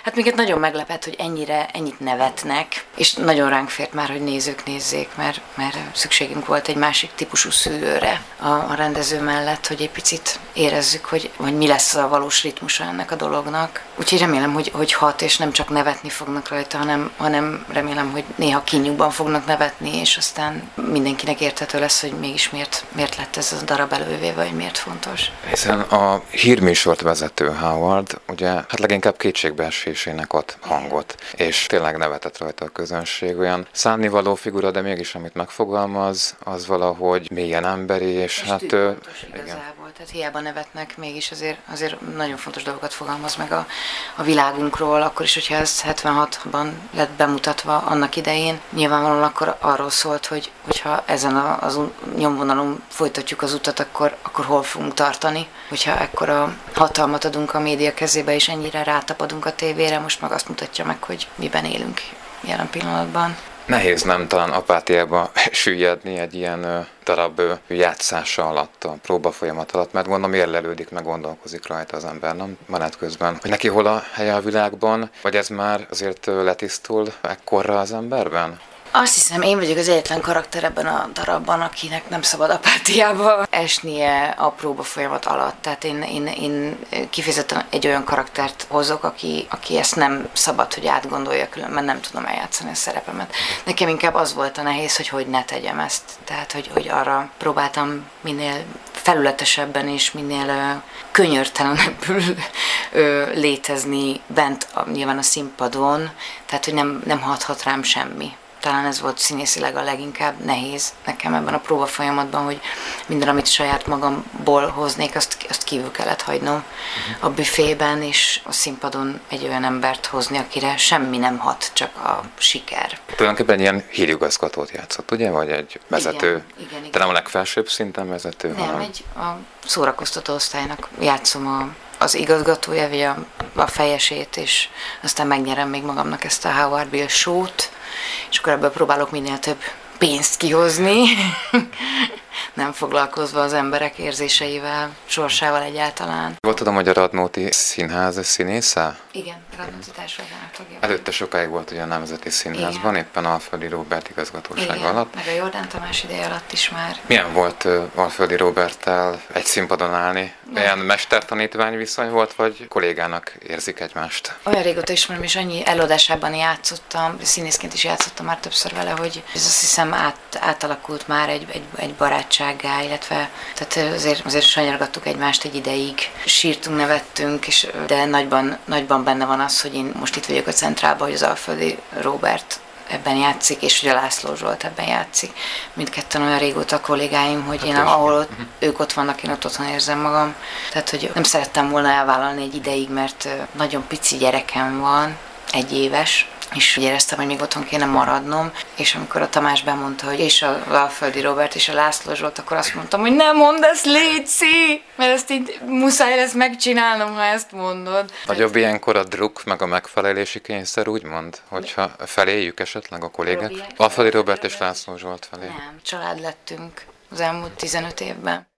Hát minket nagyon meglepett, hogy ennyit nevetnek, és nagyon ránk fért már, hogy nézők nézzék, mert szükségünk volt egy másik típusú szülőre a rendező mellett, hogy egy picit érezzük, hogy mi lesz a valós ritmusa ennek a dolognak. Úgyhogy remélem, hogy hat, és nem csak nevetni fognak rajta, hanem remélem, hogy néha kínjukban fognak nevetni, és aztán mindenkinek érthető lesz, hogy mégis miért lett ez a darab elővéve, vagy miért fontos. Hiszen a hírműsort vezető Howard, ugye, hát leginkább kétségbeesésének ad hangot, és tényleg nevetett rajta a közönség. Olyan szánnivaló figura, de mégis amit megfogalmaz, az valahogy mélyen emberi, és hát... Igazából, tehát hiába nevetnek, mégis azért nagyon fontos dolgokat fogalmaz meg a világunkról, akkor is, hogyha ez 76-ban lett bemutatva annak idején. Nyilvánvalóan akkor arról szólt, hogyha ezen az nyomvonalon folytatjuk az utat, akkor hol fogunk tartani. Hogyha ekkora hatalmat adunk a média kezébe, és ennyire rátapadunk a tévére, most meg azt mutatja meg, hogy miben élünk jelen pillanatban. Nehéz nem talán apátiába süllyedni egy ilyen darab játszása alatt, a próbafolyamat alatt, mert gondolom érlelődik, meg gondolkozik rajta az ember, nem? Menet közben. Hogy neki hol a helye a világban, vagy ez már azért letisztul ekkorra az emberben? Azt hiszem, én vagyok az egyetlen karakter ebben a darabban, akinek nem szabad apátiába esnie a próba folyamat alatt. Tehát én kifejezetten egy olyan karaktert hozok, aki ezt nem szabad, hogy átgondolja, különben nem tudom eljátszani a szerepemet. Nekem inkább az volt a nehéz, hogy ne tegyem ezt. Tehát, hogy arra próbáltam minél felületesebben és minél könyörtelenebbül létezni bent nyilván a színpadon, tehát, hogy nem hathat rám semmi. Talán ez volt színészileg a leginkább nehéz nekem ebben a próba folyamatban, hogy minden, amit saját magamból hoznék, azt kívül kellett hagynom a büfében, és a színpadon egy olyan embert hozni, akire semmi nem hat, csak a siker. Tulajdonképpen ilyen hírigazgatót játszott, ugye? Vagy egy vezető? Igen. De nem a legfelsőbb szinten vezető? Nem, a szórakoztató osztálynak játszom az igazgatója, vagy a fejesét, és aztán megnyerem még magamnak ezt a Howard Beale show-t, és akkor ebből próbálok minél több pénzt kihozni, nem foglalkozva az emberek érzéseivel, sorsával egyáltalán. Volt tudom, hogy a Radnóti Színház színésze? Igen, Radnóti Társadalmi tagja. Előtte sokáig volt ugye a Nemzeti Színházban, igen. Éppen Alföldi Róbert igazgatósága alatt. Meg a Jordán Tamás ideje alatt is már. Milyen volt Alföldi Róberttel egy színpadon állni? Olyan mestertanítvány viszony volt, vagy kollégának érzik egymást? Olyan régóta ismerem, és annyi előadásában játszottam, színészként is játszottam már többször vele, hogy ez azt hiszem átalakult már egy barátsággá, illetve tehát azért sanyargattuk egymást egy ideig. Sírtunk, nevettünk, de nagyban benne van az, hogy én most itt vagyok a Centrálban, hogy az Alföldi Róbert ebben játszik, és hogy a László Zsolt ebben játszik. Mindketten olyan régóta kollégáim, hogy én ahol ők ott vannak, én ott otthon érzem magam. Tehát, hogy nem szerettem volna elvállalni egy ideig, mert nagyon pici gyerekem van, 1 éves, és úgy éreztem, hogy még otthon kéne maradnom, és amikor a Tamás bemondta, hogy és az Alföldi Róbert és a László Zsolt, akkor azt mondtam, hogy nem mondd ezt, létszi, mert ezt így muszáj lesz megcsinálnom, ha ezt mondod. Nagyobb ilyenkor a druk, meg a megfelelési kényszer, úgymond, hogyha feléjük esetleg a kollégák? Alföldi Róbert és László Zsolt felé. Nem, család lettünk az elmúlt 15 évben.